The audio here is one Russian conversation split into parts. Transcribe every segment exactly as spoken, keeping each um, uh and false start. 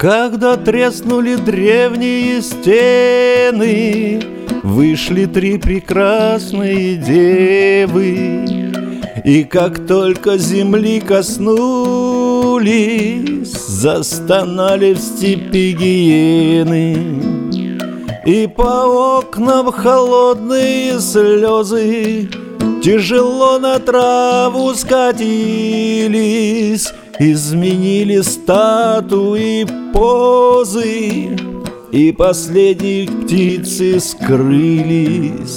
Когда треснули древние стены, вышли три прекрасные девы. И как только земли коснулись, застонали в степи гиены. И по окнам холодные слезы тяжело на траву скатились, изменили статуи, позы, и последние птицы скрылись.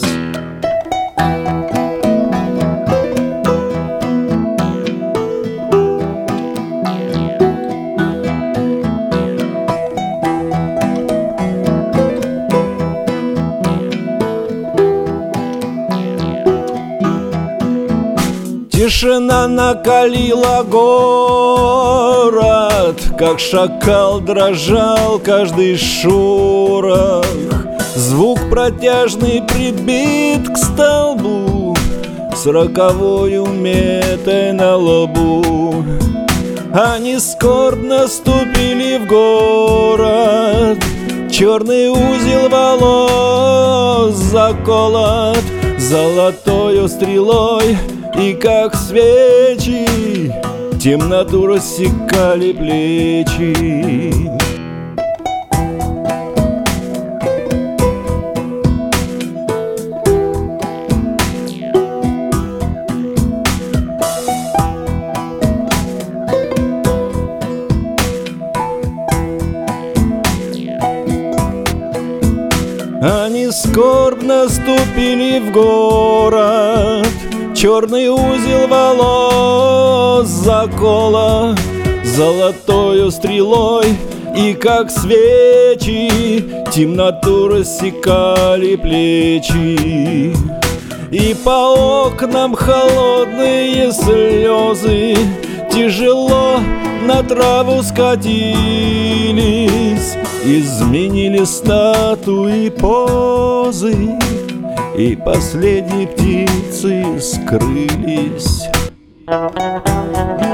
Тишина накалила город, как шакал дрожал каждый шорох. Звук протяжный прибит к столбу с роковою метой на лбу. Они скорбно ступили в город, черный узел волос заколот золотою стрелой. И как свечи темноту рассекали плечи. Они скорбно ступили в город, черный узел волос заколот золотою стрелой. И как свечи темноту рассекали плечи. И по окнам холодные слезы тяжело на траву скатились, изменили статуи, позы, и последние птицы скрылись.